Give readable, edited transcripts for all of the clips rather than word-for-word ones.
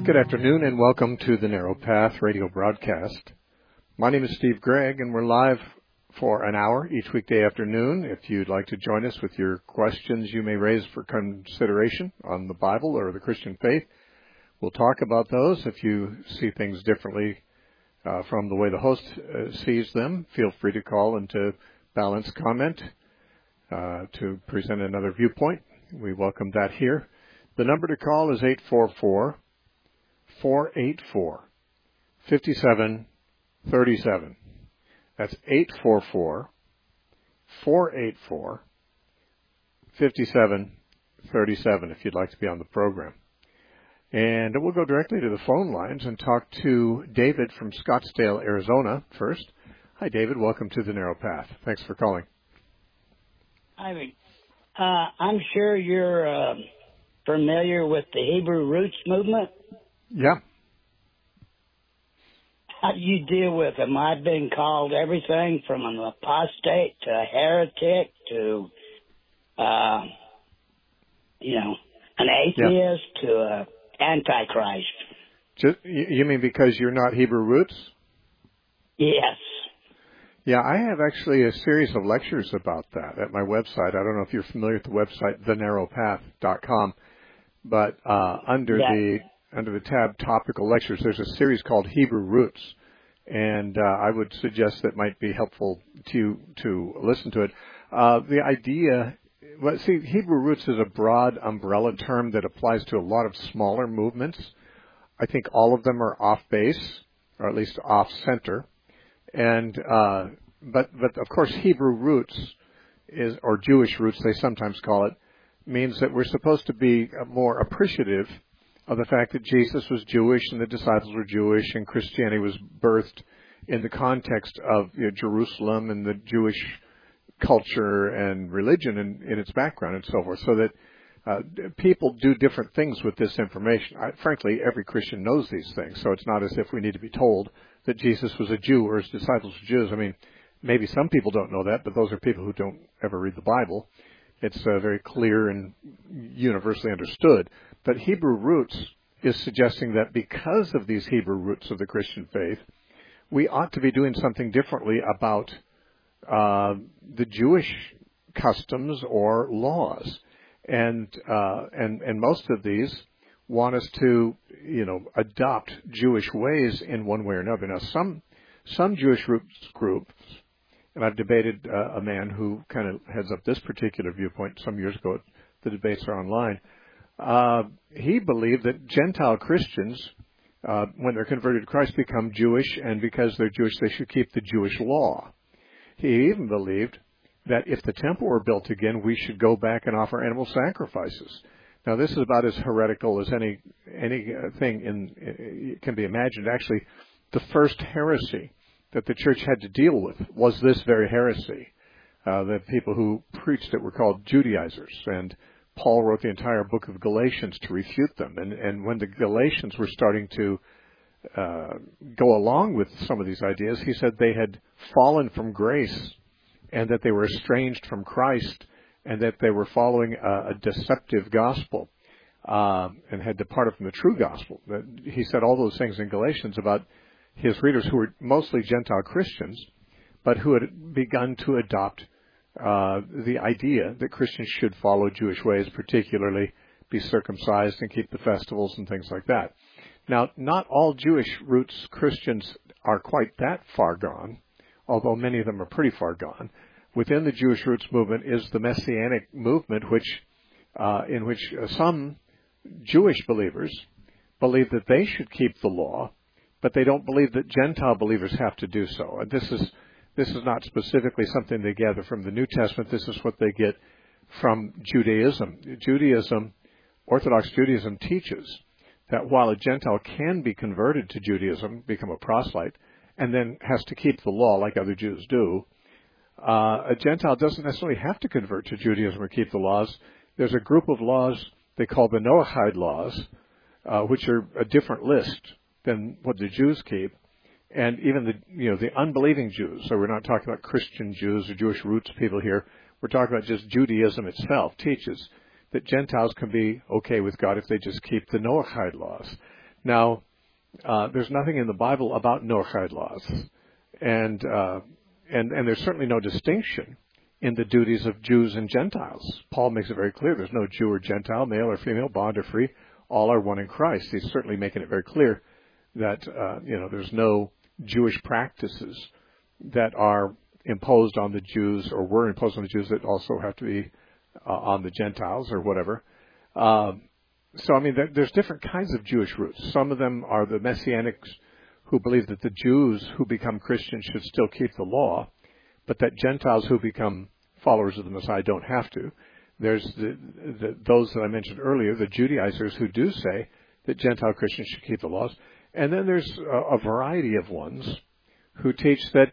Good afternoon and welcome to the Narrow Path radio broadcast. My name is Steve Gregg and we're live for an hour each weekday afternoon. If you'd like to join us with your questions you may raise for consideration on the Bible or the Christian faith, we'll talk about those. If you see things differently from the way the host sees them, feel free to call and to balance comment to present another viewpoint. We welcome that here. The number to call is 844-484-5737. That's 844-484-5737 if you'd like to be on the program. And we'll go directly to the phone lines and talk to David from Scottsdale, Arizona first. Hi, David. Welcome to the Narrow Path. Thanks for calling. Hi, I'm sure you're familiar with the Hebrew Roots movement. Yeah. How do you deal with them? I've been called everything from an apostate to a heretic to, an atheist to an antichrist. You mean because you're not Hebrew Roots? Yes. Yeah, I have actually a series of lectures about that at my website. I don't know if you're familiar with the website, thenarrowpath.com, but under the tab Topical Lectures, there's a series called Hebrew Roots, and I would suggest that might be helpful to listen to it. The idea, Hebrew Roots is a broad umbrella term that applies to a lot of smaller movements. I think all of them are off base, or at least off center. And but of course Hebrew roots or Jewish roots they sometimes call it, means that we're supposed to be more appreciative of the fact that Jesus was Jewish and the disciples were Jewish and Christianity was birthed in the context of Jerusalem and the Jewish culture and religion in its background and so forth, so that people do different things with this information. Frankly, every Christian knows these things, so it's not as if we need to be told that Jesus was a Jew or his disciples were Jews. I mean, maybe some people don't know that, but those are people who don't ever read the Bible. It's very clear and universally understood. But Hebrew Roots is suggesting that because of these Hebrew roots of the Christian faith, we ought to be doing something differently about the Jewish customs or laws. And most of these want us to, adopt Jewish ways in one way or another. Now, some Jewish groups, and I've debated a man who kind of heads up this particular viewpoint some years ago. The debates are online. He believed that Gentile Christians, when they're converted to Christ, become Jewish, and because they're Jewish, they should keep the Jewish law. He even believed that if the temple were built again, we should go back and offer animal sacrifices. Now, this is about as heretical as anything can be imagined. Actually, the first heresy that the church had to deal with was this very heresy. The people who preached it were called Judaizers, and Paul wrote the entire book of Galatians to refute them. And when the Galatians were starting to go along with some of these ideas, he said they had fallen from grace, and that they were estranged from Christ, and that they were following a deceptive gospel, and had departed from the true gospel. He said all those things in Galatians about his readers who were mostly Gentile Christians, but who had begun to adopt the idea that Christians should follow Jewish ways, particularly be circumcised and keep the festivals and things like that. Now, not all Jewish roots Christians are quite that far gone, although many of them are pretty far gone. Within the Jewish Roots movement is the Messianic movement, in which some Jewish believers believe that they should keep the law, but they don't believe that Gentile believers have to do so. And this is not specifically something they gather from the New Testament. This is what they get from Judaism. Orthodox Judaism teaches that while a Gentile can be converted to Judaism, become a proselyte, and then has to keep the law like other Jews do, a Gentile doesn't necessarily have to convert to Judaism or keep the laws. There's a group of laws they call the Noahide laws, which are a different list than what the Jews keep. And even the unbelieving Jews, so we're not talking about Christian Jews or Jewish roots people here, we're talking about just Judaism itself, teaches that Gentiles can be okay with God if they just keep the Noahide laws. Now, there's nothing in the Bible about Noahide laws, and there's certainly no distinction in the duties of Jews and Gentiles. Paul makes it very clear there's no Jew or Gentile, male or female, bond or free. All are one in Christ. He's certainly making it very clear that there's no Jewish practices that are imposed on the Jews or were imposed on the Jews that also have to be on the Gentiles or whatever. So, I mean, there's different kinds of Jewish roots. Some of them are the Messianics who believe that the Jews who become Christians should still keep the law, but that Gentiles who become followers of the Messiah don't have to. There's those that I mentioned earlier, the Judaizers, who do say that Gentile Christians should keep the laws. And then there's a variety of ones who teach that,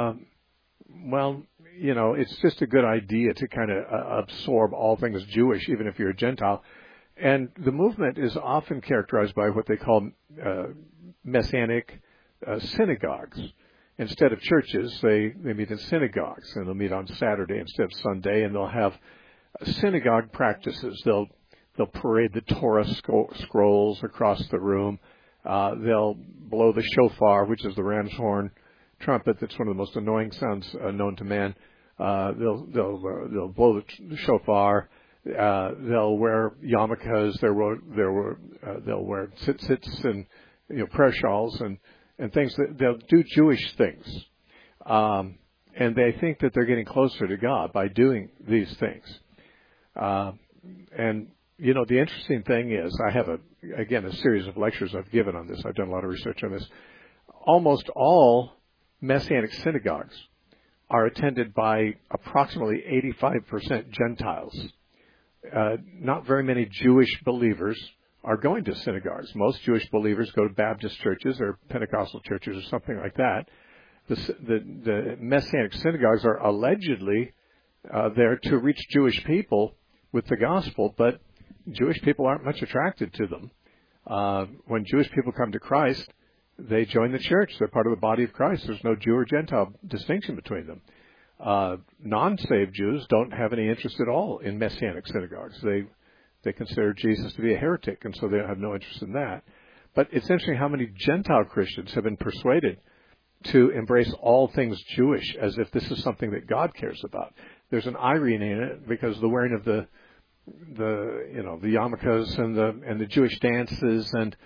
it's just a good idea to kind of absorb all things Jewish, even if you're a Gentile. And the movement is often characterized by what they call Messianic synagogues. Instead of churches, they meet in synagogues, and they'll meet on Saturday instead of Sunday, and they'll have synagogue practices. They'll parade the Torah scrolls across the room. They'll blow the shofar, which is the ram's horn trumpet. That's one of the most annoying sounds known to man. They'll blow the shofar. They'll wear yarmulkes. They'll wear tzitzits and prayer shawls and things. They'll do Jewish things, and they think that they're getting closer to God by doing these things. And the interesting thing is, I have a series of lectures I've given on this. I've done a lot of research on this. Almost all Messianic synagogues are attended by approximately 85% Gentiles. Not very many Jewish believers are going to synagogues. Most Jewish believers go to Baptist churches or Pentecostal churches or something like that. The Messianic synagogues are allegedly there to reach Jewish people with the gospel, but Jewish people aren't much attracted to them. When Jewish people come to Christ, they join the church. They're part of the body of Christ. There's no Jew or Gentile distinction between them. Non-saved Jews don't have any interest at all in Messianic synagogues. They consider Jesus to be a heretic, and so they have no interest in that. But it's interesting how many Gentile Christians have been persuaded to embrace all things Jewish as if this is something that God cares about. There's an irony in it because the wearing of the yarmulkes and the Jewish dances and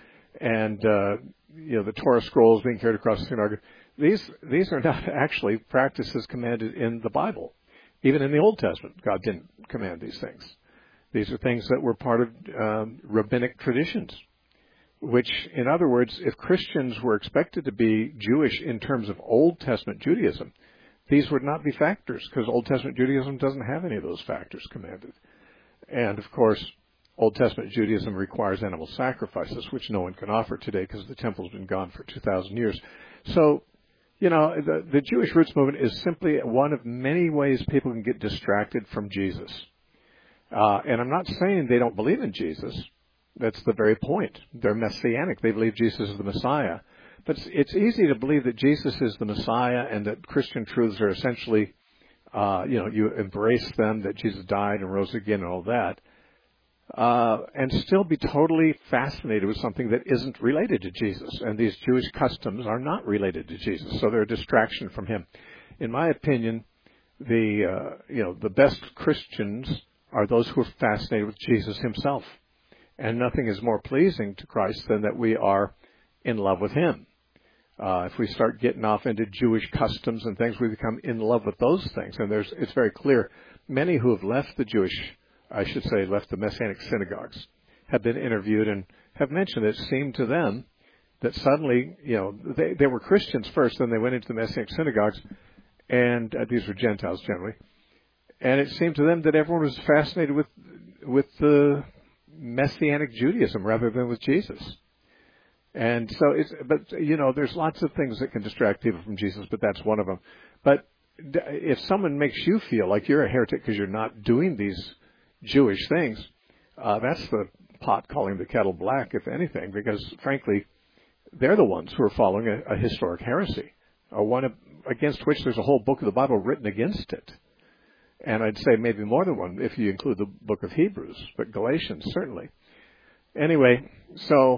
the Torah scrolls being carried across the synagogue. These are not actually practices commanded in the Bible. Even in the Old Testament, God didn't command these things. These are things that were part of rabbinic traditions, which, in other words, if Christians were expected to be Jewish in terms of Old Testament Judaism, these would not be factors because Old Testament Judaism doesn't have any of those factors commanded. And, of course, Old Testament Judaism requires animal sacrifices, which no one can offer today because the temple's been gone for 2,000 years. So, the Jewish roots movement is simply one of many ways people can get distracted from Jesus. And I'm not saying they don't believe in Jesus. That's the very point. They're Messianic. They believe Jesus is the Messiah. But it's easy to believe that Jesus is the Messiah and that Christian truths are essentially, you embrace them, that Jesus died and rose again and all that, and still be totally fascinated with something that isn't related to Jesus. And these Jewish customs are not related to Jesus, so they're a distraction from him. In my opinion, the best Christians are those who are fascinated with Jesus himself. And nothing is more pleasing to Christ than that we are in love with him. If we start getting off into Jewish customs and things, we become in love with those things. And it's very clear. Many who have left left the Messianic synagogues, have been interviewed and have mentioned it seemed to them that suddenly, they were Christians first, then they went into the Messianic synagogues, and these were Gentiles generally. And it seemed to them that everyone was fascinated with the Messianic Judaism rather than with Jesus. And so there's lots of things that can distract people from Jesus, but that's one of them. But if someone makes you feel like you're a heretic because you're not doing these Jewish things, that's the pot calling the kettle black, if anything, because frankly, they're the ones who are following a historic heresy, one against which there's a whole book of the Bible written against it. And I'd say maybe more than one if you include the book of Hebrews, but Galatians certainly. Anyway, so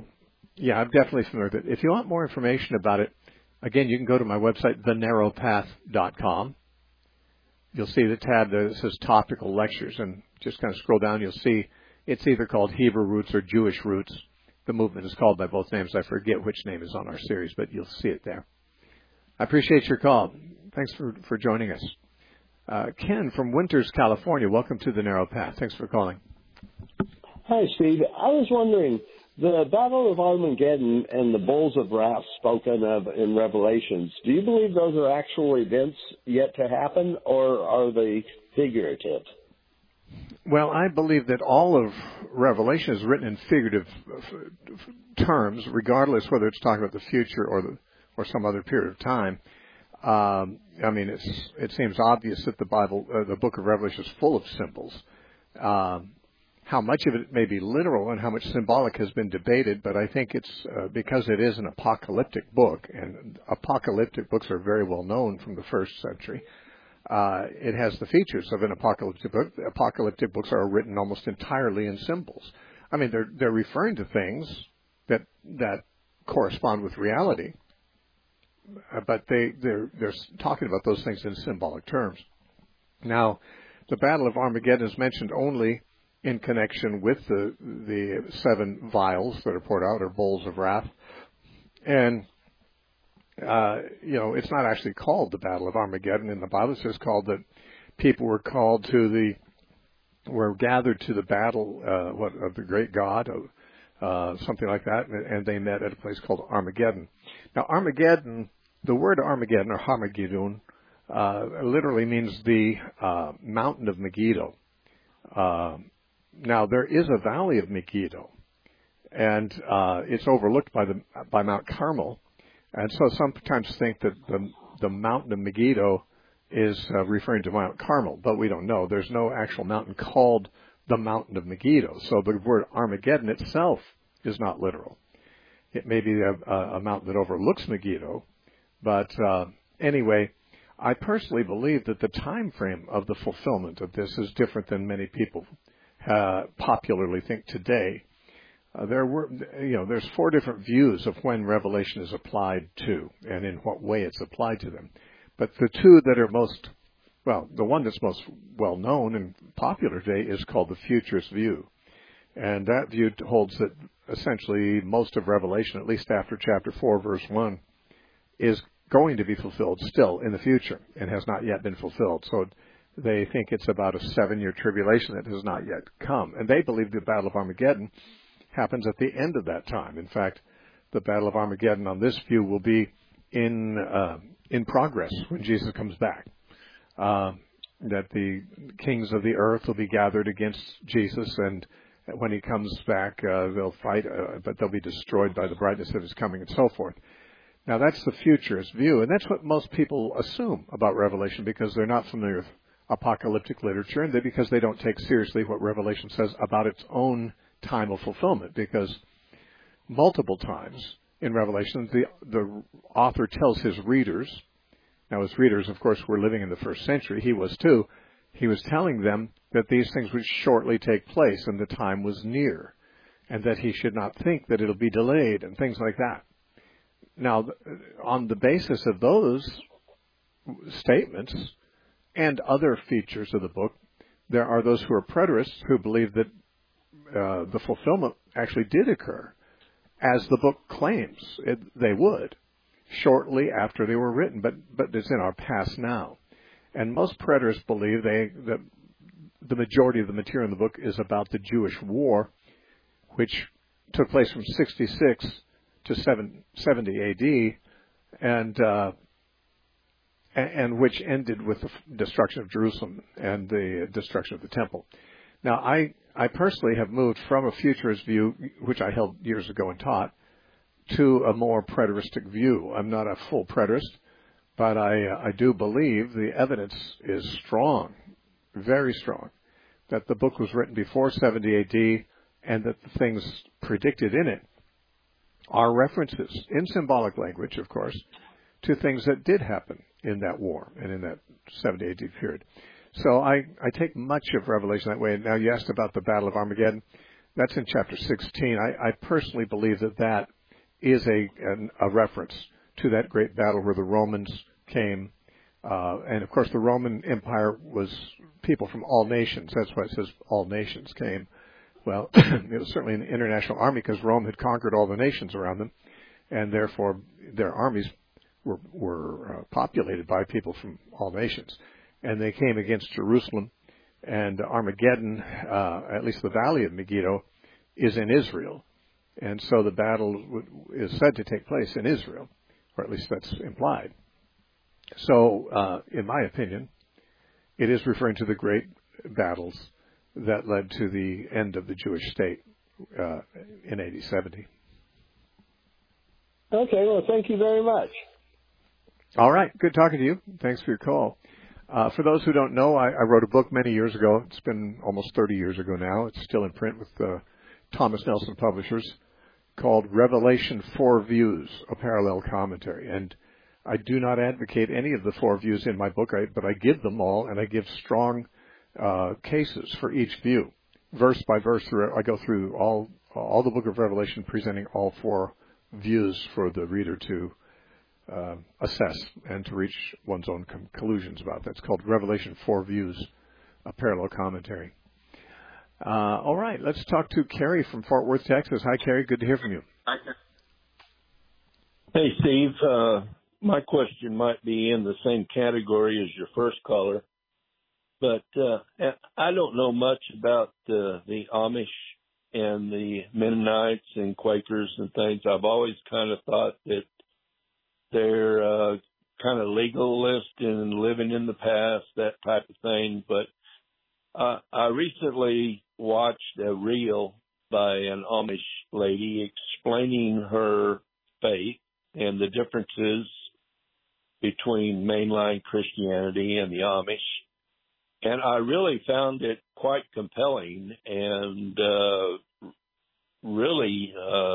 Yeah, I'm definitely familiar with it. If you want more information about it, again, you can go to my website, thenarrowpath.com. You'll see the tab there that says Topical Lectures, and just kind of scroll down, you'll see it's either called Hebrew Roots or Jewish Roots. The movement is called by both names. I forget which name is on our series, but you'll see it there. I appreciate your call. Thanks for joining us. Ken from Winters, California, welcome to The Narrow Path. Thanks for calling. Hi, Steve. I was wondering, the Battle of Armageddon and the Bowls of Wrath spoken of in Revelations, do you believe those are actual events yet to happen, or are they figurative? Well, I believe that all of Revelation is written in figurative terms, regardless whether it's talking about the future or some other period of time. I mean, it seems obvious that the book of Revelation is full of symbols. How much of it may be literal and how much symbolic has been debated, but I think it's because it is an apocalyptic book, and apocalyptic books are very well known from the first century. It has the features of an apocalyptic book. Apocalyptic books are written almost entirely in symbols. I mean, they're referring to things that correspond with reality, but they're talking about those things in symbolic terms. Now, the Battle of Armageddon is mentioned only in connection with the 7 vials that are poured out, or bowls of wrath. And, it's not actually called the Battle of Armageddon in the Bible. It's just called that people were gathered to the battle, of the great God, something like that, and they met at a place called Armageddon. Now, Armageddon, the word Armageddon, or Harmageddon, literally means the mountain of Megiddo. Now, there is a valley of Megiddo, and it's overlooked by Mount Carmel, and so sometimes think that the mountain of Megiddo is referring to Mount Carmel, but we don't know. There's no actual mountain called the mountain of Megiddo, so the word Armageddon itself is not literal. It may be a mountain that overlooks Megiddo, but anyway, I personally believe that the time frame of the fulfillment of this is different than many people popularly think today. There's 4 different views of when Revelation is applied to and in what way it's applied to them. But the 2 that are the one that's most well known and popular today is called the futurist view. And that view holds that essentially most of Revelation, at least after chapter 4, verse 1, is going to be fulfilled still in the future and has not yet been fulfilled. So they think it's about a 7-year tribulation that has not yet come. And they believe the Battle of Armageddon happens at the end of that time. In fact, the Battle of Armageddon on this view will be in progress when Jesus comes back. That the kings of the earth will be gathered against Jesus, and when he comes back, they'll fight, but they'll be destroyed by the brightness of his coming and so forth. Now, that's the futurist view, and that's what most people assume about Revelation because they're not familiar with apocalyptic literature, and because they don't take seriously what Revelation says about its own time of fulfillment, because multiple times in Revelation, the author tells his readers, now his readers, of course, were living in the first century, he was too, he was telling them that these things would shortly take place and the time was near, and that he should not think that it'll be delayed and things like that. Now, on the basis of those statements and other features of the book, there are those who are preterists who believe that the fulfillment actually did occur, as the book claims they would, shortly after they were written, but it's in our past now. And most preterists believe that the majority of the material in the book is about the Jewish war, which took place from 66 to 70 AD, and which ended with the destruction of Jerusalem and the destruction of the temple. Now, I personally have moved from a futurist view, which I held years ago and taught, to a more preteristic view. I'm not a full preterist, but I do believe the evidence is strong, very strong, that the book was written before 70 AD and that the things predicted in it are references, in symbolic language, of course, to things that did happen in that war and in that 70 AD period. So I take much of Revelation that way. Now, you asked about the Battle of Armageddon. That's in chapter 16. I personally believe that is a reference to that great battle where the Romans came. And, of course, the Roman Empire was people from all nations. That's why it says all nations came. Well, it was certainly an international army because Rome had conquered all the nations around them, and therefore their armies were populated by people from all nations. And they came against Jerusalem, and Armageddon, at least the valley of Megiddo, is in Israel. And so the battle is said to take place in Israel, or at least that's implied. So, in my opinion, it is referring to the great battles that led to the end of the Jewish state in AD 70. Okay, well, thank you very much. All right, good talking to you. Thanks for your call. For those who don't know, I wrote a book many years ago. It's been almost 30 years ago now. It's still in print with Thomas Nelson Publishers, called Revelation 4 Views, a Parallel Commentary. And I do not advocate any of the 4 views in my book, but I give them all, and I give strong cases for each view. Verse by verse, I go through all the book of Revelation, presenting all 4 views for the reader to assess and to reach one's own conclusions about. That's called Revelation 4 Views, a Parallel Commentary. All right, let's talk to Kerry from Fort Worth, Texas. Hi, Kerry. Good to hear from you. Hey, Steve. My question might be in the same category as your first caller, but I don't know much about the Amish and the Mennonites and Quakers and things. I've always kind of thought that they're kind of legalist and living in the past, that type of thing. But I recently watched a reel by an Amish lady explaining her faith and the differences between mainline Christianity and the Amish. And I really found it quite compelling and really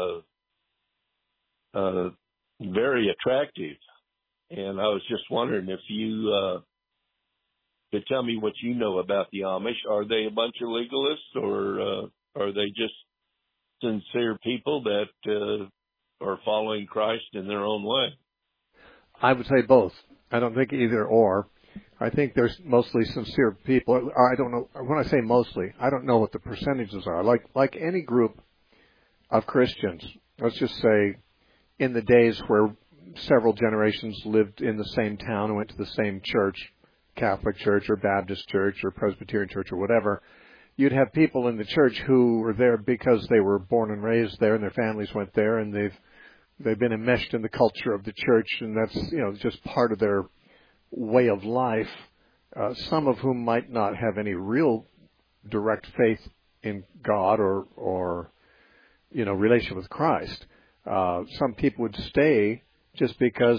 very attractive. And I was just wondering if you could tell me what you know about the Amish. Are they a bunch of legalists, or are they just sincere people that are following Christ in their own way? I would say both. I don't think either or. I think there's mostly sincere people. I don't know. When I say mostly, I don't know what the percentages are. Like any group of Christians, let's just say in the days where several generations lived in the same town and went to the same church, Catholic church or Baptist church or Presbyterian church or whatever, you'd have people in the church who were there because they were born and raised there and their families went there, and they've been enmeshed in the culture of the church, and that's just part of their way of life. Some of whom might not have any real direct faith in God or relation with Christ. Some people would stay just because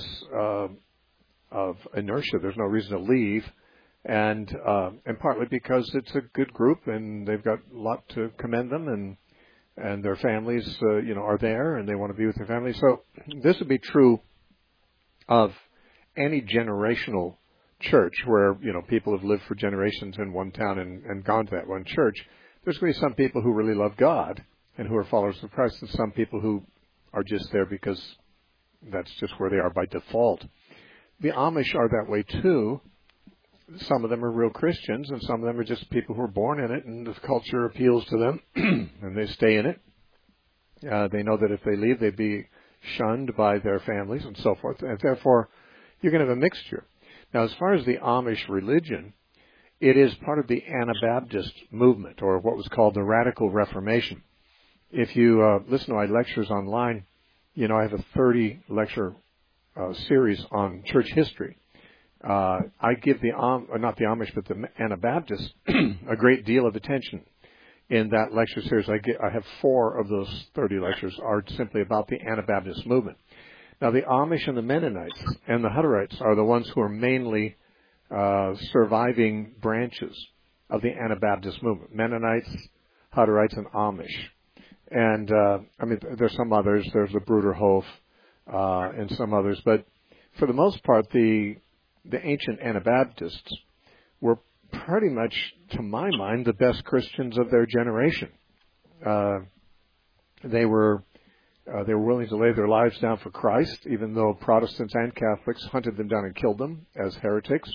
of inertia. There's no reason to leave, and partly because it's a good group and they've got a lot to commend them, and their families are there and they want to be with their families. So this would be true of any generational church where people have lived for generations in one town and gone to that one church. There's going to be some people who really love God and who are followers of Christ, and some people who are just there because that's just where they are by default. The Amish are that way too. Some of them are real Christians, and some of them are just people who are born in it, and the culture appeals to them, and they stay in it. They know that if they leave, they'd be shunned by their families and so forth, and therefore you're going to have a mixture. Now, as far as the Amish religion, it is part of the Anabaptist movement, or what was called the Radical Reformation. If you listen to my lectures online, I have a 30-lecture series on church history. I give not the Amish, but the Anabaptists a great deal of attention in that lecture series. I have 4 of those 30 lectures are simply about the Anabaptist movement. Now, the Amish and the Mennonites and the Hutterites are the ones who are mainly surviving branches of the Anabaptist movement. Mennonites, Hutterites, and Amish. And, there's some others. There's the Bruderhof and some others. But for the most part, the ancient Anabaptists were pretty much, to my mind, the best Christians of their generation. They were They were willing to lay their lives down for Christ, even though Protestants and Catholics hunted them down and killed them as heretics.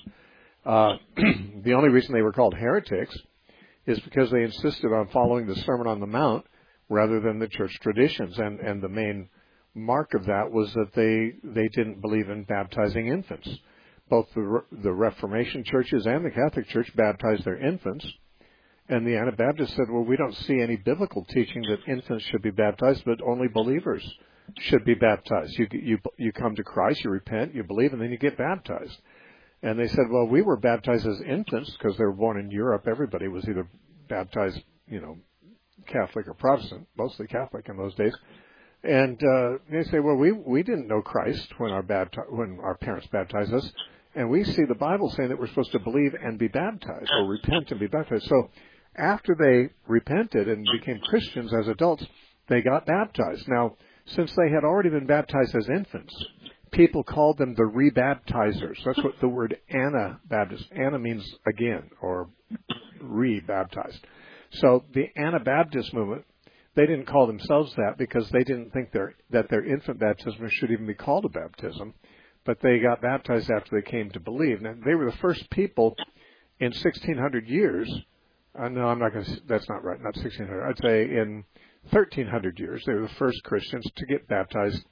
The only reason they were called heretics is because they insisted on following the Sermon on the Mount rather than the church traditions. And the main mark of that was that they didn't believe in baptizing infants. Both the Reformation churches and the Catholic Church baptized their infants. And the Anabaptists said, well, we don't see any biblical teaching that infants should be baptized, but only believers should be baptized. You come to Christ, you repent, you believe, and then you get baptized. And they said, well, we were baptized as infants because they were born in Europe. Everybody was either baptized, Catholic or Protestant, mostly Catholic in those days. And they say, well, we didn't know Christ when our parents baptized us. And we see the Bible saying that we're supposed to believe and be baptized, or repent and be baptized. So after they repented and became Christians as adults, they got baptized. Now, since they had already been baptized as infants, people called them the rebaptizers. That's what the word Anabaptist, Ana means again, or rebaptized. So the Anabaptist movement, they didn't call themselves that because they didn't think that their infant baptism should even be called a baptism. But they got baptized after they came to believe. Now, they were the first people in 1,600 years. No, I'm not going to. That's not right. Not 1,600. I'd say in 1,300 years, they were the first Christians to get baptized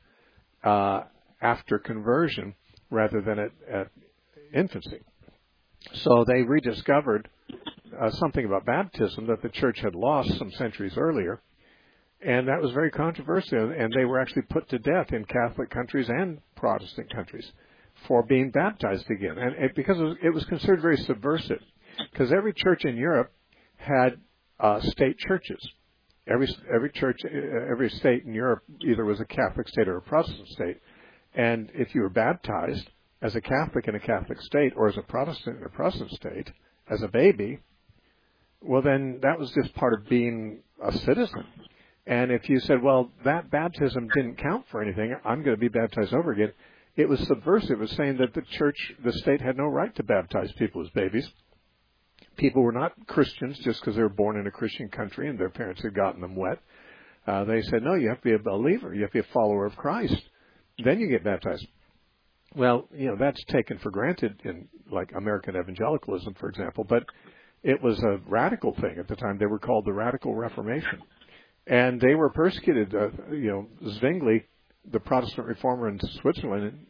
after conversion rather than at infancy. So they rediscovered something about baptism that the church had lost some centuries earlier. And that was very controversial, and they were actually put to death in Catholic countries and Protestant countries for being baptized again. And because it was considered very subversive, because every church in Europe had state churches. Every church, every state in Europe either was a Catholic state or a Protestant state. And if you were baptized as a Catholic in a Catholic state or as a Protestant in a Protestant state, as a baby, well, then that was just part of being a citizen. And if you said, well, that baptism didn't count for anything, I'm going to be baptized over again, it was subversive. It was saying that the state had no right to baptize people as babies. People were not Christians just because they were born in a Christian country and their parents had gotten them wet. They said, no, you have to be a believer. You have to be a follower of Christ. Then you get baptized. Well, that's taken for granted in, like, American evangelicalism, for example. But it was a radical thing at the time. They were called the Radical Reformation. And they were persecuted. Zwingli, the Protestant reformer in Switzerland,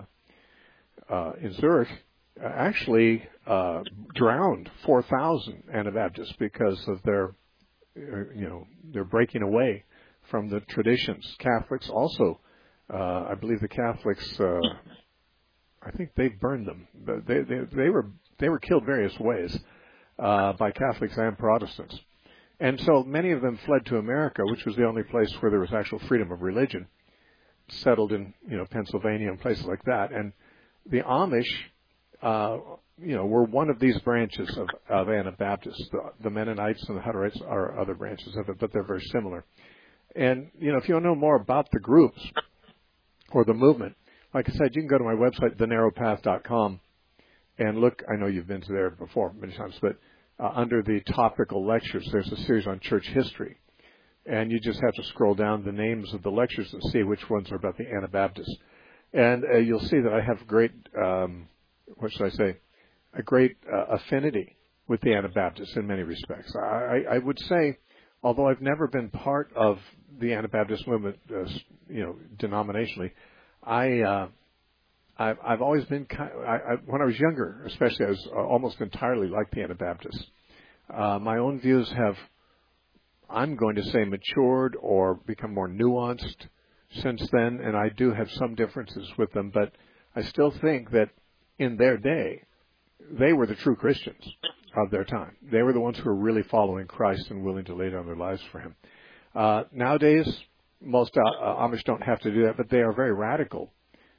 in Zurich, actually drowned 4,000 Anabaptists because of their breaking away from the traditions. Catholics also, I believe the Catholics, I think they burned them. But they were killed various ways by Catholics and Protestants. And so many of them fled to America, which was the only place where there was actual freedom of religion, settled in, Pennsylvania and places like that. And the Amish, were one of these branches of Anabaptists. The Mennonites and the Hutterites are other branches of it, but they're very similar. And, if you want to know more about the groups or the movement, like I said, you can go to my website, thenarrowpath.com, and look. I know you've been to there before many times, but under the topical lectures, there's a series on church history. And you just have to scroll down the names of the lectures and see which ones are about the Anabaptists. And you'll see that I have great, a great affinity with the Anabaptists in many respects. I would say, although I've never been part of the Anabaptist movement, denominationally, I've always been when I was younger, especially, I was almost entirely like the Anabaptists. My own views have, I'm going to say, matured or become more nuanced since then, and I do have some differences with them, but I still think that in their day, they were the true Christians of their time. They were the ones who were really following Christ and willing to lay down their lives for Him. Nowadays, most Amish don't have to do that, but they are very radical.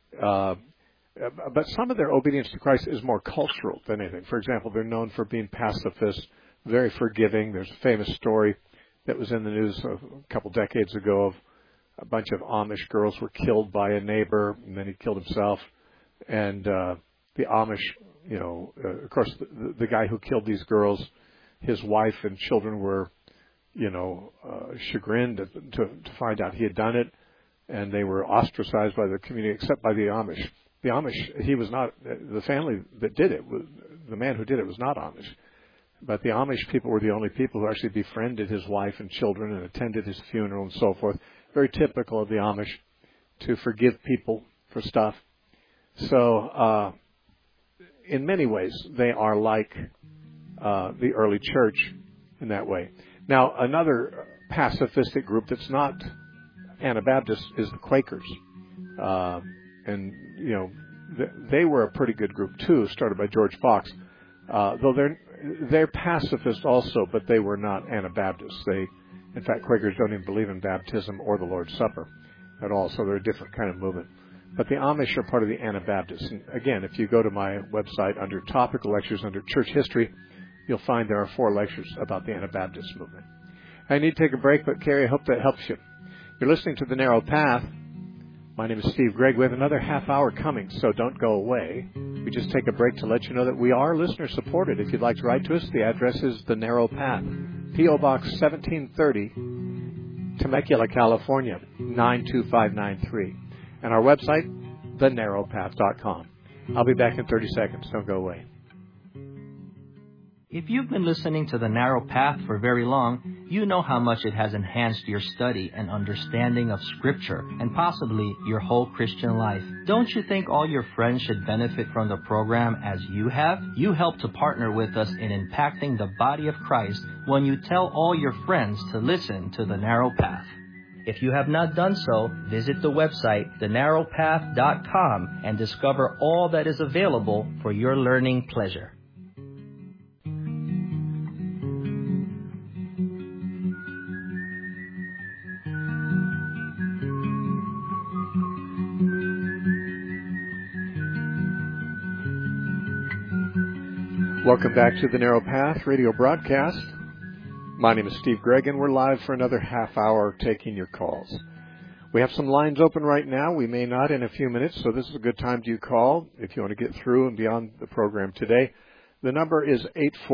But some of their obedience to Christ is more cultural than anything. For example, they're known for being pacifists, very forgiving. There's a famous story that was in the news a couple decades ago of a bunch of Amish girls were killed by a neighbor, and then he killed himself. And the Amish, of course, the guy who killed these girls, his wife and children were, chagrined to find out he had done it. and they were ostracized by the community except by the Amish. The Amish, he was not, the family that did it, the man who did it was not Amish. But the Amish people were the only people who actually befriended his wife and children and attended his funeral and so forth. Very typical of the Amish to forgive people for stuff. So, in many ways, they are like the early church in that way. Now, another pacifistic group that's not Anabaptist is the Quakers. And, you know, they were a pretty good group, too, started by George Fox. Though they're pacifist also, but they were not Anabaptists. In fact, Quakers don't even believe in baptism or the Lord's Supper at all, so they're a different kind of movement. But the Amish are part of the Anabaptists. And again, if you go to my website under topical lectures under church history, you'll find there are 4 lectures about the Anabaptist movement. I need to take a break, but Carrie, I hope that helps you. You're listening to The Narrow Path. My name is Steve Gregg. We have another half hour coming, so don't go away. We just take a break to let you know that we are listener-supported. If you'd like to write to us, the address is The Narrow Path, P.O. Box 1730, Temecula, California, 92593. And our website, thenarrowpath.com. I'll be back in 30 seconds. Don't go away. If you've been listening to The Narrow Path for very long, you know how much it has enhanced your study and understanding of Scripture and possibly your whole Christian life. Don't you think all your friends should benefit from the program as you have? You help to partner with us in impacting the body of Christ when you tell all your friends to listen to The Narrow Path. If you have not done so, visit the website, thenarrowpath.com, and discover all that is available for your learning pleasure. Welcome back to the Narrow Path radio broadcast. My name is Steve Gregg, and we're live for another half hour taking your calls. We have some lines open right now. We may not in a few minutes, so this is a good time to call if you want to get through and beyond the program today. The number is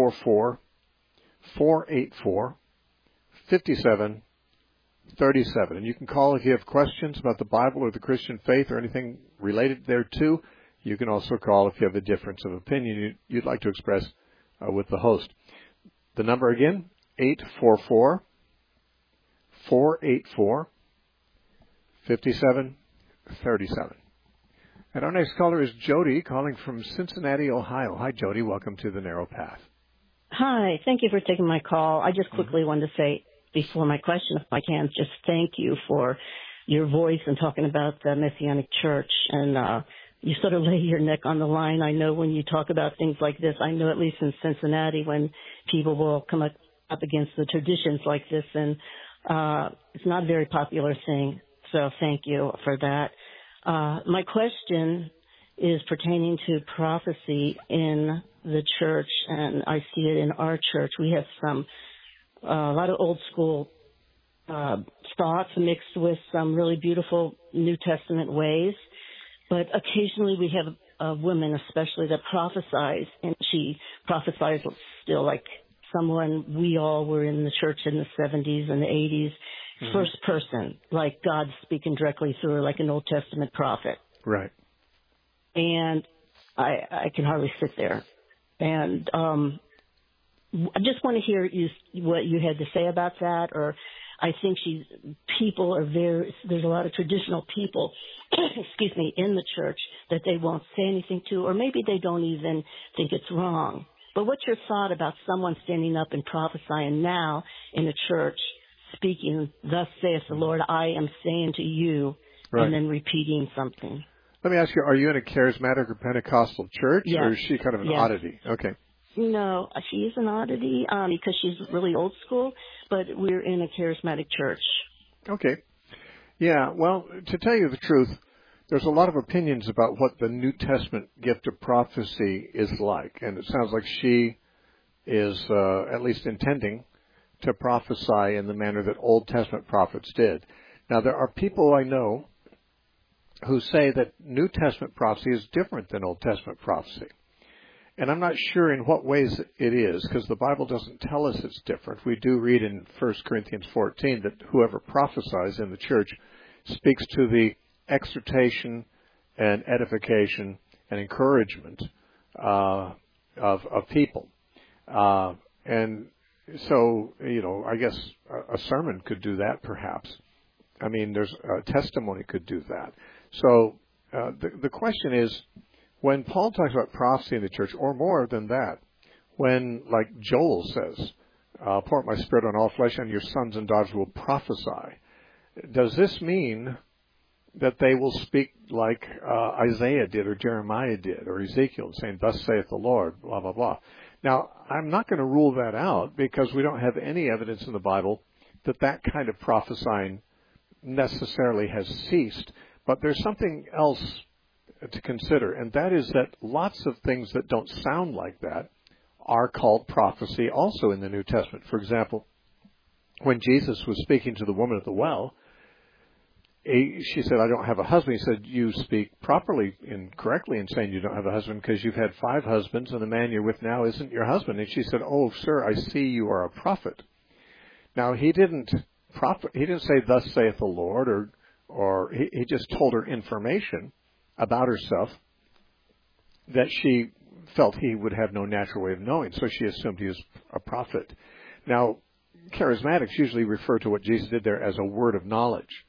844-484-5737. And you can call if you have questions about the Bible or the Christian faith or anything related thereto. You can also call if you have a difference of opinion you'd like to express with the host. The number again, 844-484-5737. And our next caller is Jody, calling from Cincinnati, Ohio. Hi, Jody. Welcome to The Narrow Path. Hi. Thank you for taking my call. I just quickly wanted to say, before my question, if I can, just thank you for your voice and talking about the Messianic Church. And you sort of lay your neck on the line. I know when you talk about things like this, I know at least in Cincinnati when people will come up against the traditions like this, and it's not a very popular thing. So thank you for that. My question is pertaining to prophecy in the church, and I see it in our church. We have a lot of old school thoughts mixed with some really beautiful New Testament ways. But occasionally we have a woman especially that prophesies, and she prophesies still like someone we all were in the church in the 70s and the 80s, first person, like God speaking directly through her like an Old Testament prophet. Right. And I can hardly sit there. And I just want to hear what you had to say about that, or I think there's a lot of traditional people, excuse me, in the church that they won't say anything to, or maybe they don't even think it's wrong. But what's your thought about someone standing up and prophesying now in a church, speaking, thus saith the Lord, I am saying to you, right, and then repeating something? Let me ask you, are you in a charismatic or Pentecostal church, yes, or is she kind of an oddity? Okay. No, she is an oddity because she's really old school, but we're in a charismatic church. Okay. Yeah, well, to tell you the truth, there's a lot of opinions about what the New Testament gift of prophecy is like, and it sounds like she is at least intending to prophesy in the manner that Old Testament prophets did. Now, there are people I know who say that New Testament prophecy is different than Old Testament prophecy. And I'm not sure in what ways it is, because the Bible doesn't tell us it's different. We do read in 1 Corinthians 14 that whoever prophesies in the church speaks to the exhortation and edification and encouragement of people. And so, I guess a sermon could do that, perhaps. I mean, there's a testimony could do that. So the question is, when Paul talks about prophecy in the church, or more than that, when, like Joel says, I'll pour out my spirit on all flesh, and your sons and daughters will prophesy, does this mean that they will speak like Isaiah did, or Jeremiah did, or Ezekiel, saying, thus saith the Lord, blah, blah, blah? Now, I'm not going to rule that out, because we don't have any evidence in the Bible that that kind of prophesying necessarily has ceased. But there's something else to consider, and that is that lots of things that don't sound like that are called prophecy also in the New Testament. For example, when Jesus was speaking to the woman at the well, she said, I don't have a husband. He said, you speak properly and correctly in saying you don't have a husband, because you've had 5 husbands and the man you're with now isn't your husband. And she said, oh, sir, I see you are a prophet. Now, he didn't say, thus saith the Lord, or he just told her information about herself that she felt he would have no natural way of knowing, so she assumed he was a prophet. Now, charismatics usually refer to what Jesus did there as a word of knowledge.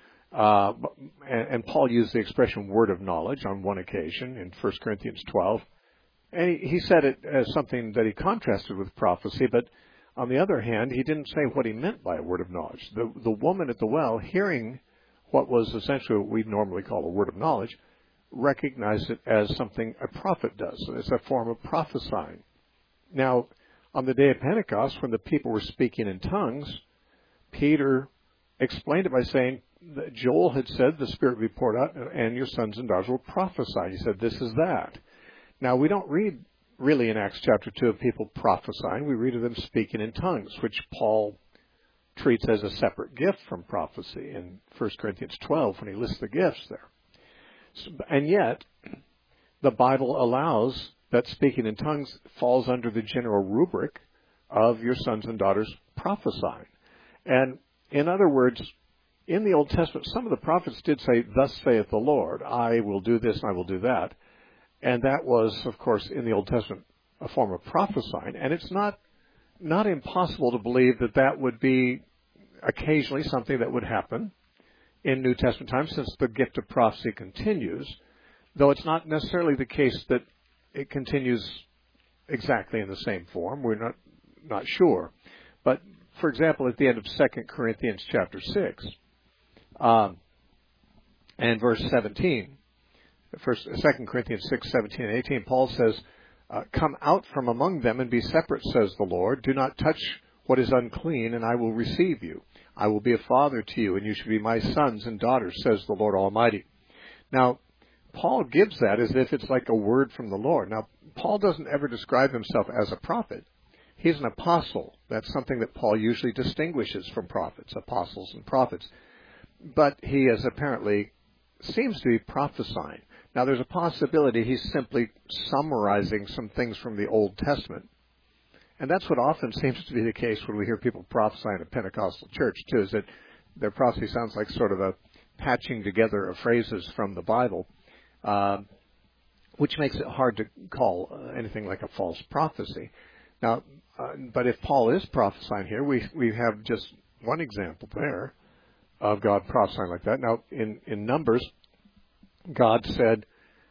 And Paul used the expression word of knowledge on one occasion in 1 Corinthians 12. And he said it as something that he contrasted with prophecy, but on the other hand, he didn't say what he meant by a word of knowledge. The woman at the well, hearing what was essentially what we normally call a word of knowledge, recognized it as something a prophet does. So it's a form of prophesying. Now, on the day of Pentecost, when the people were speaking in tongues, Peter explained it by saying that Joel had said the Spirit would be poured out and your sons and daughters will prophesy. He said, this is that. Now, we don't read really in Acts chapter 2 of people prophesying. We read of them speaking in tongues, which Paul treats as a separate gift from prophecy in 1 Corinthians 12 when he lists the gifts there. And yet, the Bible allows that speaking in tongues falls under the general rubric of your sons and daughters prophesying. And in other words, in the Old Testament, some of the prophets did say, thus saith the Lord, I will do this and I will do that. And that was, of course, in the Old Testament, a form of prophesying. And it's not impossible to believe that that would be occasionally something that would happen in New Testament times, since the gift of prophecy continues, though it's not necessarily the case that it continues exactly in the same form. We're not sure. But, for example, at the end of 2 Corinthians chapter 6 and verse 17, 2 Corinthians 6, 17 and 18, Paul says, come out from among them and be separate, says the Lord. Do not touch what is unclean, and I will receive you. I will be a father to you, and you shall be my sons and daughters, says the Lord Almighty. Now, Paul gives that as if it's like a word from the Lord. Now, Paul doesn't ever describe himself as a prophet. He's an apostle. That's something that Paul usually distinguishes from prophets, apostles and prophets. But he is apparently seems to be prophesying. Now, there's a possibility he's simply summarizing some things from the Old Testament. And that's what often seems to be the case when we hear people prophesying in a Pentecostal church, too, is that their prophecy sounds like sort of a patching together of phrases from the Bible, which makes it hard to call anything like a false prophecy. Now, but if Paul is prophesying here, we have just one example there of God prophesying like that. Now, in Numbers, God said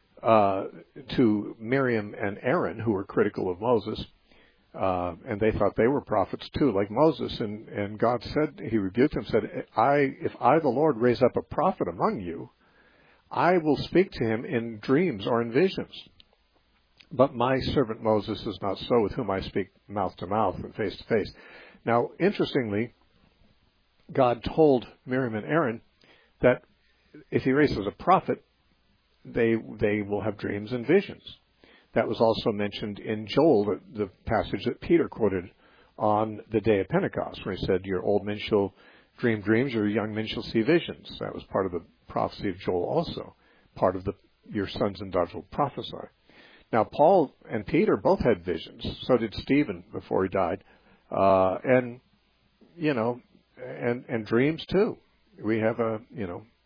to Miriam and Aaron, who were critical of Moses, and they thought they were prophets too, like Moses. And God said, he rebuked them, said, if I, the Lord, raise up a prophet among you, I will speak to him in dreams or in visions. But my servant Moses is not so, with whom I speak mouth to mouth and face to face. Now, interestingly, God told Miriam and Aaron that if he raises a prophet, they will have dreams and visions. That was also mentioned in Joel, the passage that Peter quoted on the day of Pentecost, where he said, your old men shall dream dreams, your young men shall see visions. That was part of the prophecy of Joel also, part of your sons and daughters will prophesy. Now, Paul and Peter both had visions. So did Stephen before he died. And dreams too. We have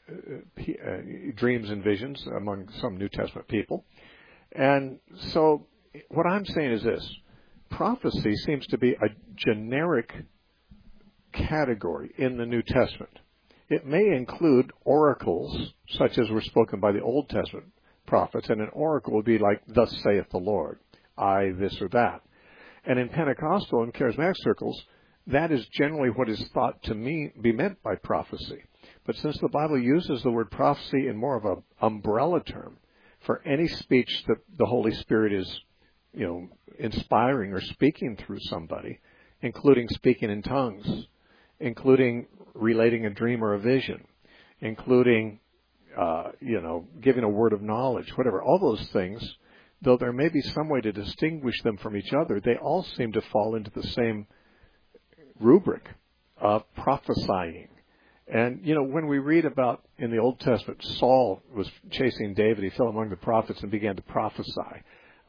dreams and visions among some New Testament people. And so what I'm saying is this. Prophecy seems to be a generic category in the New Testament. It may include oracles, such as were spoken by the Old Testament prophets, and an oracle would be like, thus saith the Lord, I, this or that. And in Pentecostal and charismatic circles, that is generally what is thought to be meant by prophecy. But since the Bible uses the word prophecy in more of an umbrella term for any speech that the Holy Spirit is, inspiring or speaking through somebody, including speaking in tongues, including relating a dream or a vision, including, giving a word of knowledge, whatever, all those things, though there may be some way to distinguish them from each other, they all seem to fall into the same rubric of prophesying. And, when we read about in the Old Testament, Saul was chasing David, he fell among the prophets and began to prophesy.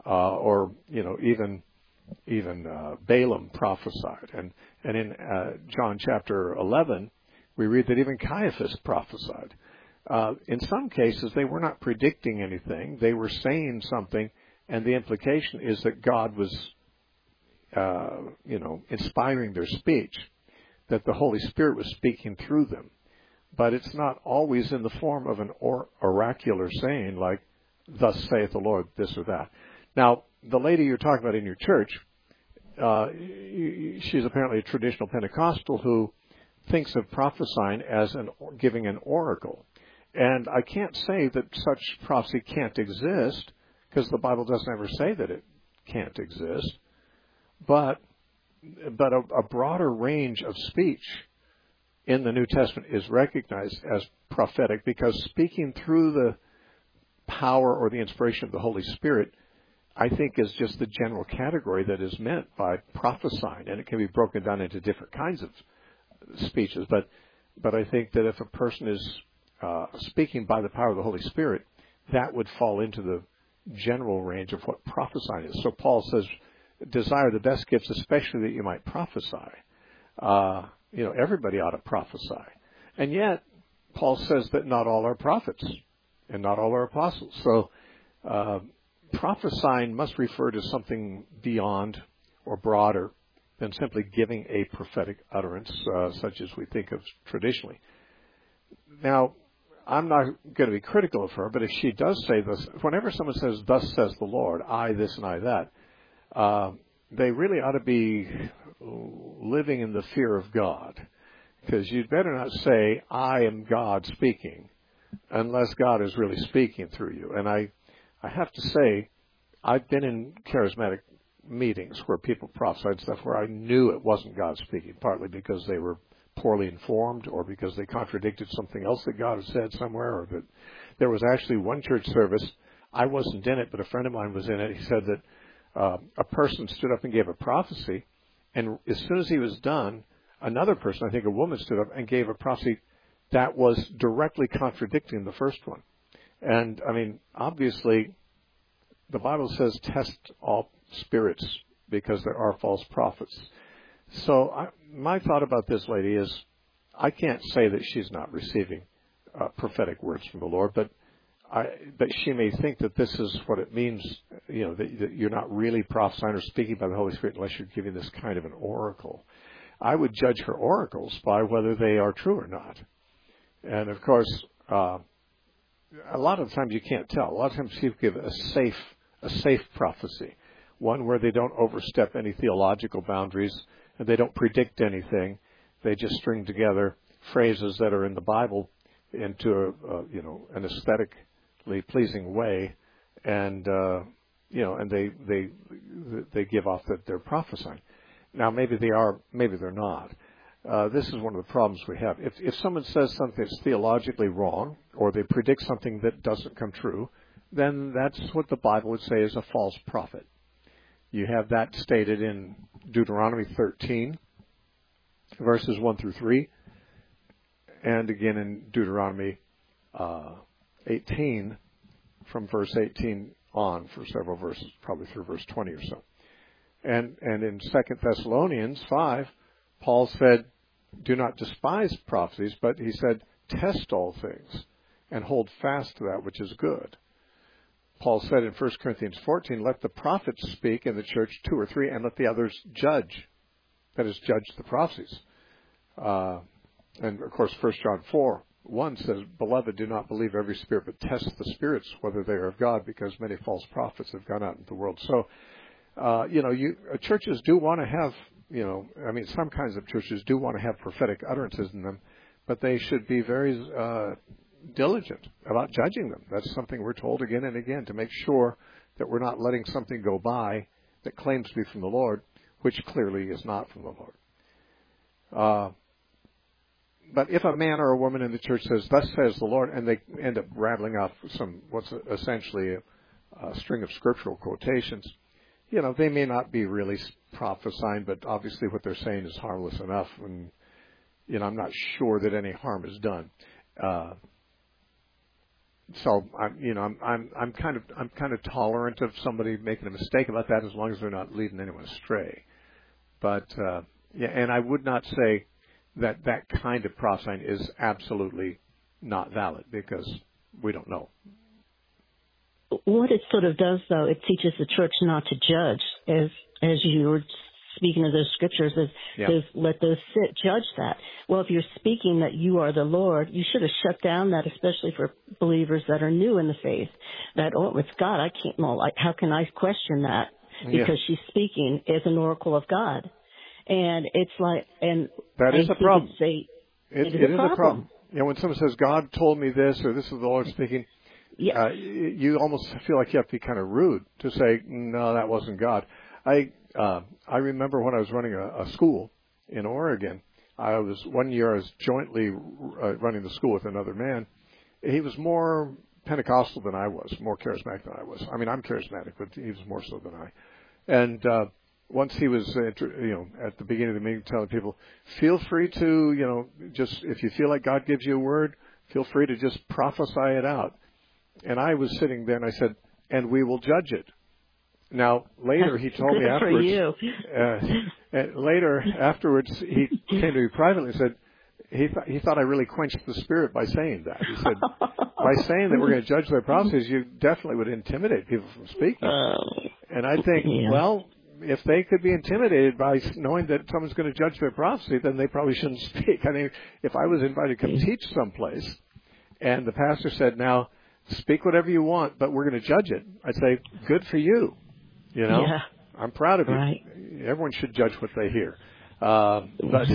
Even Balaam prophesied. And in John chapter 11, we read that even Caiaphas prophesied. In some cases, they were not predicting anything. They were saying something, and the implication is that God was, inspiring their speech, that the Holy Spirit was speaking through them. But it's not always in the form of an oracular saying like, thus saith the Lord, this or that. Now, the lady you're talking about in your church, she's apparently a traditional Pentecostal who thinks of prophesying as giving an oracle. And I can't say that such prophecy can't exist, because the Bible doesn't ever say that it can't exist. But a broader range of speech in the New Testament is recognized as prophetic, because speaking through the power or the inspiration of the Holy Spirit, I think, is just the general category that is meant by prophesying, and it can be broken down into different kinds of speeches. But I think that if a person is speaking by the power of the Holy Spirit, that would fall into the general range of what prophesying is. So Paul says, desire the best gifts, especially that you might prophesy. Everybody ought to prophesy. And yet, Paul says that not all are prophets and not all are apostles. So prophesying must refer to something beyond or broader than simply giving a prophetic utterance, such as we think of traditionally. Now, I'm not going to be critical of her, but if she does say this, whenever someone says, thus says the Lord, I this and I that, they really ought to be living in the fear of God. Because you'd better not say, I am God speaking, unless God is really speaking through you. And I have to say, I've been in charismatic meetings where people prophesied stuff where I knew it wasn't God speaking, partly because they were poorly informed or because they contradicted something else that God had said somewhere, or that there was actually one church service, I wasn't in it, but a friend of mine was in it. He said that a person stood up and gave a prophecy, and as soon as he was done, another person, I think a woman, stood up and gave a prophecy that was directly contradicting the first one. And, obviously, the Bible says test all spirits because there are false prophets. So my thought about this lady is, I can't say that she's not receiving prophetic words from the Lord, but she may think that this is what it means, that you're not really prophesying or speaking by the Holy Spirit unless you're giving this kind of an oracle. I would judge her oracles by whether they are true or not. And of course, a lot of times you can't tell. A lot of times people give a safe prophecy, one where they don't overstep any theological boundaries and they don't predict anything. They just string together phrases that are in the Bible into an aesthetically pleasing way, and and they give off that they're prophesying. Now maybe they are, maybe they're not. This is one of the problems we have. If someone says something that's theologically wrong, or they predict something that doesn't come true, then that's what the Bible would say is a false prophet. You have that stated in Deuteronomy 13, verses 1 through 3, and again in Deuteronomy 18, from verse 18 on for several verses, probably through verse 20 or so. And in 2 Thessalonians 5, Paul said, do not despise prophecies, but he said, test all things and hold fast to that which is good. Paul said in 1 Corinthians 14, let the prophets speak in the church 2 or 3, and let the others judge. That is, judge the prophecies. And, of course, 1 John 4:1 says, beloved, do not believe every spirit, but test the spirits, whether they are of God, because many false prophets have gone out into the world. So, churches do want to have, some kinds of churches do want to have prophetic utterances in them, but they should be very diligent about judging them. That's something we're told again and again, to make sure that we're not letting something go by that claims to be from the Lord, which clearly is not from the Lord. But if a man or a woman in the church says, thus says the Lord, and they end up rattling off what's essentially a string of scriptural quotations, they may not be really prophesying, but obviously what they're saying is harmless enough, and I'm not sure that any harm is done. So I'm kind of tolerant of somebody making a mistake about that, as long as they're not leading anyone astray. But and I would not say that kind of prophesying is absolutely not valid, because we don't know. What it sort of does, though, it teaches the church not to judge, as you were speaking of those scriptures, is let those sit, judge that. Well, if you're speaking that you are the Lord, you should have shut down that, especially for believers that are new in the faith. That, it's God, I can't know. How can I question that? Because she's speaking as an oracle of God. And it's like, and that is a problem. It is a problem. When someone says, God told me this, or this is the Lord speaking, you almost feel like you have to be kind of rude to say, no, that wasn't God. I remember when I was running a school in Oregon, one year I was jointly running the school with another man. He was more Pentecostal than I was, more charismatic than I was. I mean, I'm charismatic, but he was more so than I. And once he was, at the beginning of the meeting, telling people, feel free to, just if you feel like God gives you a word, feel free to just prophesy it out. And I was sitting there, and I said, and we will judge it. Now, later he told me afterwards. Later afterwards, he came to me privately and said he thought I really quenched the spirit by saying that. He said, by saying that we're going to judge their prophecies, you definitely would intimidate people from speaking. And I think, well, if they could be intimidated by knowing that someone's going to judge their prophecy, then they probably shouldn't speak. I mean, if I was invited to come teach someplace, and the pastor said, now, speak whatever you want, but we're going to judge it, I'd say, good for you. I'm proud of you. Right. Everyone should judge what they hear. But,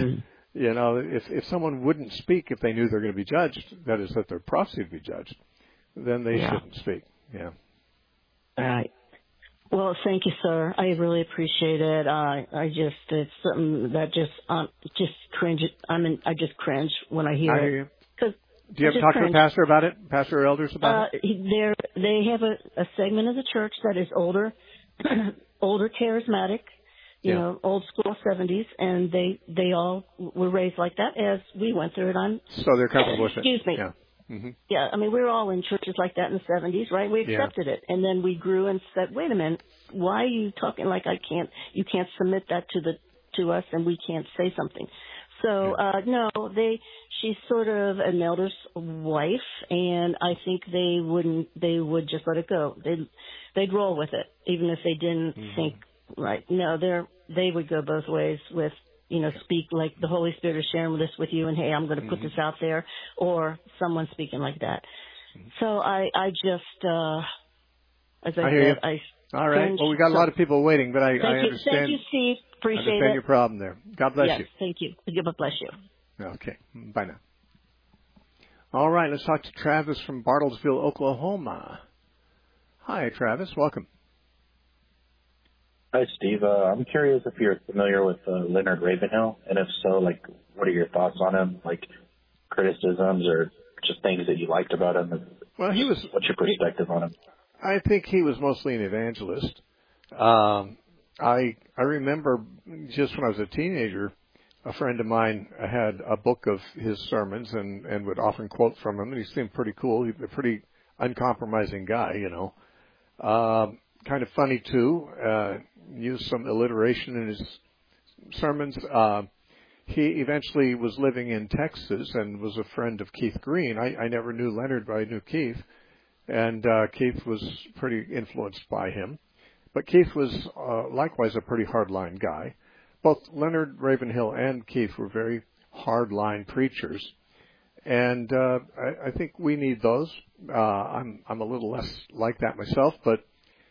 if someone wouldn't speak if they knew they're going to be judged, that is, that their prophecy would be judged, then they shouldn't speak. Yeah. All right. Well, thank you, sir. I really appreciate it. It's something that just cringe. I just cringe when I hear it. I hear you. Do you ever talk to a pastor about it? Pastor or elders about it? They have a segment of the church that is older charismatic, old school 70s, and they all were raised like that, as we went through it. So they're comfortable with it. Excuse me. Yeah. Mm-hmm. Yeah, I mean, we were all in churches like that in the 70s, right? We accepted it, and then we grew and said, "Wait a minute, why are you talking like you can't submit that to us, and we can't say something?" So she's sort of an elder's wife, and I think they would just let it go. They'd roll with it, even if they didn't think right. No, they would go both ways with, speak like the Holy Spirit is sharing this with you, and hey, I'm going to put this out there, or someone speaking like that. So I just, as I said, all right. Well, we got a lot of people waiting, but I understand. Thank you, Steve. Appreciate it. Understand your problem there. God bless you. Yes, thank you. God bless you. Okay. Bye now. All right. Let's talk to Travis from Bartlesville, Oklahoma. Hi, Travis. Welcome. Hi, Steve. I'm curious if you're familiar with Leonard Ravenhill, and if so, what are your thoughts on him? Criticisms or just things that you liked about him? Well, what's your perspective on him? I think he was mostly an evangelist. I remember just when I was a teenager, a friend of mine had a book of his sermons and would often quote from him, and he seemed pretty cool. He was a pretty uncompromising guy, kind of funny too. Used some alliteration in his sermons. he eventually was living in Texas and was a friend of Keith Green. I never knew Leonard, but I knew Keith. And Keith was pretty influenced by him. But Keith was likewise a pretty hardline guy. Both Leonard Ravenhill and Keith were very hardline preachers. And I think we need those. I'm a little less like that myself, but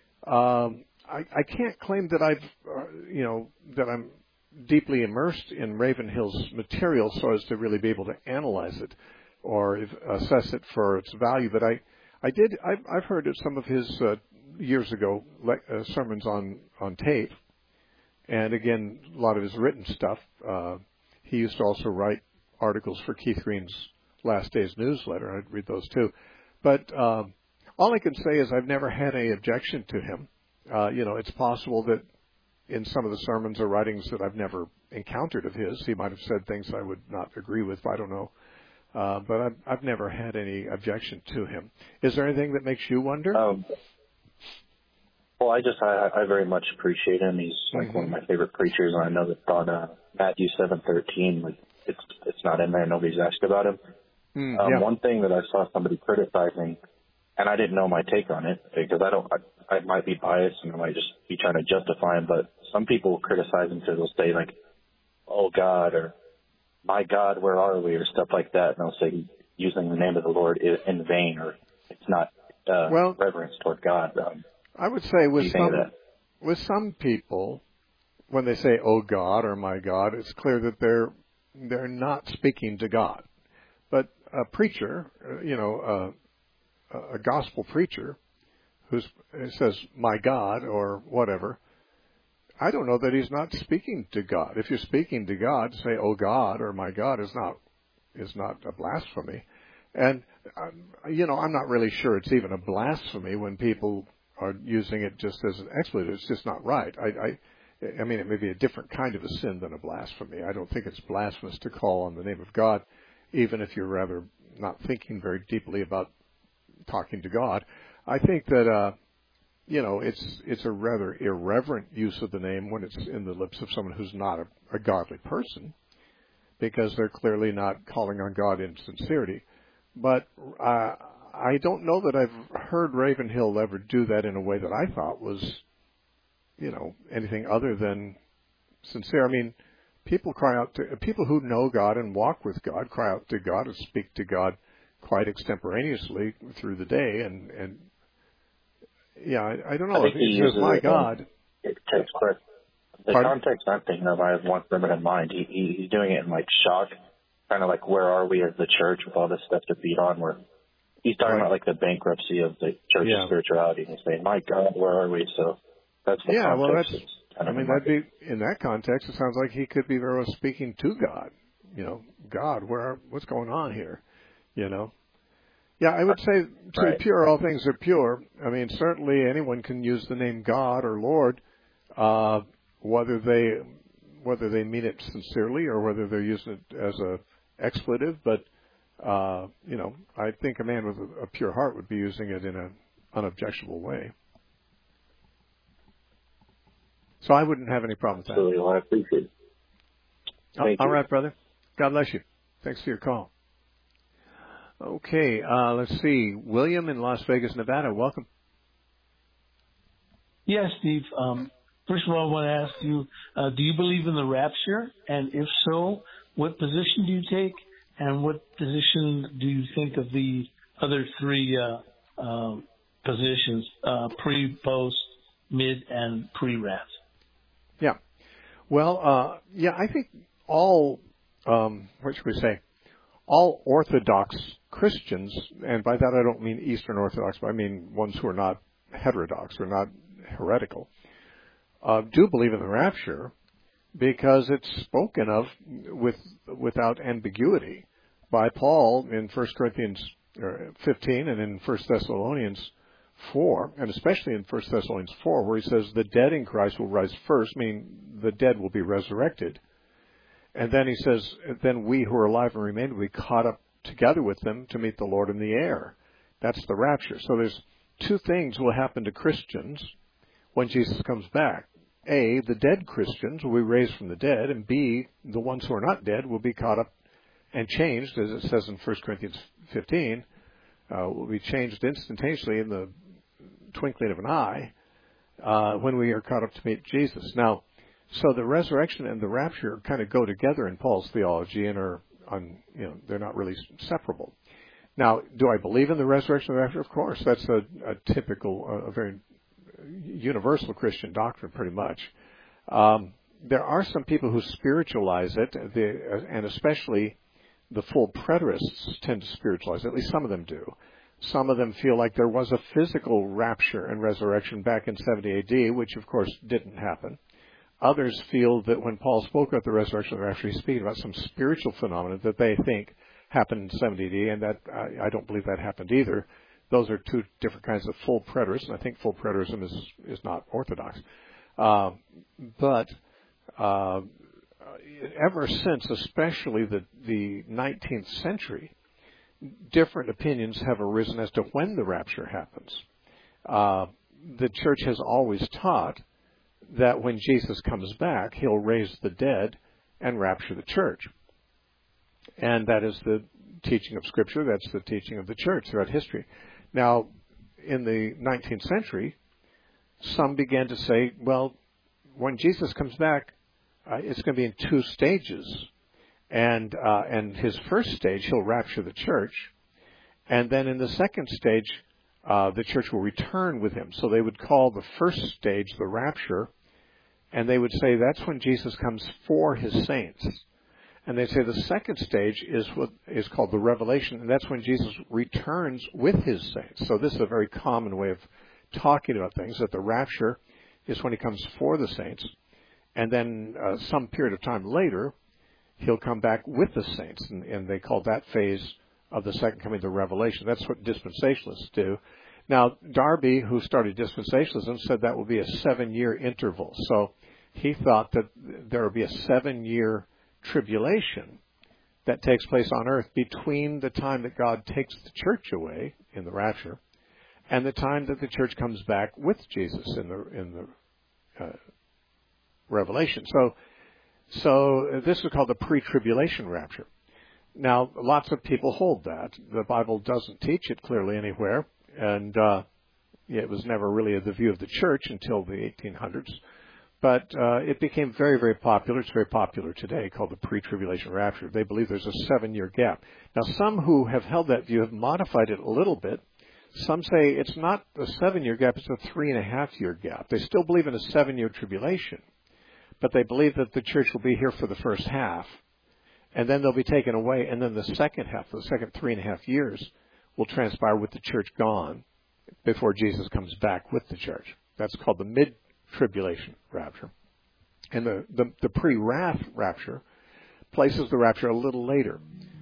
I can't claim that that I'm deeply immersed in Ravenhill's material so as to really be able to analyze it or assess it for its value. But I've heard of some of his years ago sermons on tape, and again, a lot of his written stuff. He used to also write articles for Keith Green's Last Days newsletter. I'd read those too. But all I can say is I've never had any objection to him. It's possible that in some of the sermons or writings that I've never encountered of his, he might have said things I would not agree with. I don't know. But I've never had any objection to him. Is there anything that makes you wonder? Well, I very much appreciate him. He's like one of my favorite preachers, and I know that on Matthew 7:13, like it's not in there. Nobody's asked about him. One thing that I saw somebody criticizing, and I didn't know my take on it because I might be biased and I might just be trying to justify him, but some people criticize him because they'll say like, "Oh God," or "My God, where are we?" or stuff like that, and they'll say using the name of the Lord is in vain or it's not reverence toward God. I would say with some people, when they say "Oh God" or "My God," it's clear that they're not speaking to God. But a preacher, a gospel preacher, who says "My God" or whatever, I don't know that he's not speaking to God. If you're speaking to God, say "Oh God" or "My God" is not a blasphemy. And I'm not really sure it's even a blasphemy when people are using it just as an expletive. It's just not right. I mean, it may be a different kind of a sin than a blasphemy. I don't think it's blasphemous to call on the name of God, even if you're rather not thinking very deeply about talking to God. I think that it's a rather irreverent use of the name when it's in the lips of someone who's not a godly person, because they're clearly not calling on God in sincerity. But I don't know that I've heard Ravenhill ever do that in a way that I thought was, anything other than sincere. I mean, people who know God and walk with God cry out to God and speak to God quite extemporaneously through the day, and I don't know. I think he says, "My God." It takes quick. The context I'm thinking of, I have one sermon in mind. He's doing it in like shock, kind of like, where are we as the church with all this stuff to feed on? Where he's talking about like the bankruptcy of the church's spirituality. And he's saying, "My God, where are we?" So that's the context. That'd be in that context. It sounds like he could be very well speaking to God. God, what's going on here? Yeah, I would say to be pure, all things are pure. I mean, certainly anyone can use the name God or Lord, whether they mean it sincerely or whether they're using it as a expletive. But I think a man with a pure heart would be using it in an unobjectionable way. So I wouldn't have any problem with that. Absolutely, well, I appreciate it. Thank you. All right, brother. God bless you. Thanks for your call. Okay, let's see. William in Las Vegas, Nevada. Welcome. Yes, Steve. First of all, I want to ask you, do you believe in the rapture? And if so, what position do you take? And what position do you think of the other three positions, pre, post, mid, and pre-rat? Yeah. Well, I think all, what should we say, all Orthodox Christians, and by that I don't mean Eastern Orthodox, but I mean ones who are not heterodox or not heretical, do believe in the rapture because it's spoken of without ambiguity by Paul in 1 Corinthians 15 and in 1 Thessalonians 4, and especially in 1 Thessalonians 4, where he says the dead in Christ will rise first, meaning the dead will be resurrected. And then he says, then we who are alive and remain will be caught up together with them to meet the Lord in the air. That's the rapture. So there's two things will happen to Christians when Jesus comes back. A, the dead Christians will be raised from the dead, and B, the ones who are not dead will be caught up and changed, as it says in 1 Corinthians 15, will be changed instantaneously in the twinkling of an eye when we are caught up to meet Jesus. Now, so the resurrection and the rapture kind of go together in Paul's theology and are, they're not really separable. Now, do I believe in the resurrection and the rapture? Of course. That's a typical, a very universal Christian doctrine, pretty much. There are some people who spiritualize it, and especially the full preterists tend to spiritualize it. At least some of them do. Some of them feel like there was a physical rapture and resurrection back in 70 AD, which of course didn't happen. Others feel that when Paul spoke about the resurrection and the rapture, he's speaking about some spiritual phenomenon that they think happened in 70 AD, and that I don't believe that happened either. Those are two different kinds of full preterists, and I think full preterism is not orthodox. But ever since, especially the 19th century, different opinions have arisen as to when the rapture happens. The church has always taught that when Jesus comes back, he'll raise the dead and rapture the church. And that is the teaching of Scripture. That's the teaching of the church throughout history. Now, in the 19th century, some began to say, well, when Jesus comes back, it's going to be in two stages. And his first stage, he'll rapture the church. And then in the second stage, the church will return with him. So they would call the first stage the rapture, and they would say that's when Jesus comes for his saints. And they say the second stage is what is called the revelation, and that's when Jesus returns with his saints. So this is a very common way of talking about things, that the rapture is when he comes for the saints, and then some period of time later, he'll come back with the saints, and they call that phase of the second coming the revelation. That's what dispensationalists do. Now, Darby, who started dispensationalism, said that would be a 7-year interval. So he thought that there would be a 7-year tribulation that takes place on earth between the time that God takes the church away in the rapture and the time that the church comes back with Jesus in the revelation. So this is called the pre-tribulation rapture. Now, lots of people hold that. The Bible doesn't teach it clearly anywhere, and it was never really the view of the church until the 1800s. But it became very, very popular. It's very popular today, called the pre-tribulation rapture. They believe there's a 7-year gap. Now, some who have held that view have modified it a little bit. Some say it's not a 7-year gap, it's a 3.5-year gap. They still believe in a 7-year tribulation, but they believe that the church will be here for the first half, and then they'll be taken away, and then the second half, the second 3.5 years, will transpire with the church gone before Jesus comes back with the church. That's called the mid-tribulation rapture. And the pre-wrath rapture places the rapture a little later,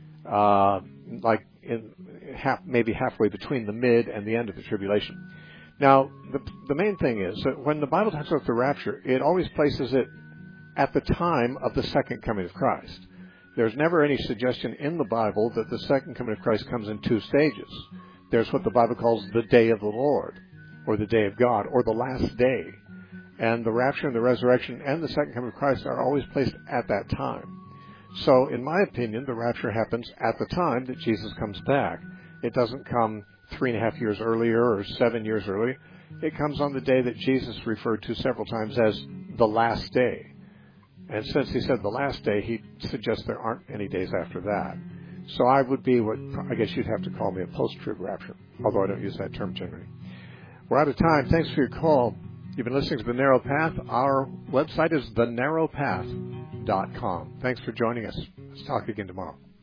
like maybe halfway between the mid and the end of the tribulation. Now, the main thing is that when the Bible talks about the rapture, it always places it at the time of the second coming of Christ. There's never any suggestion in the Bible that the second coming of Christ comes in 2 stages. There's what the Bible calls the day of the Lord, or the day of God, or the last day. And the rapture and the resurrection and the second coming of Christ are always placed at that time. So, in my opinion, the rapture happens at the time that Jesus comes back. It doesn't come 3.5 years earlier or 7 years earlier. It comes on the day that Jesus referred to several times as the last day. And since he said the last day, he suggests there aren't any days after that. So I would be what I guess you'd have to call me a post-trib rapture, although I don't use that term generally. We're out of time. Thanks for your call. You've been listening to The Narrow Path. Our website is thenarrowpath.com. Thanks for joining us. Let's talk again tomorrow.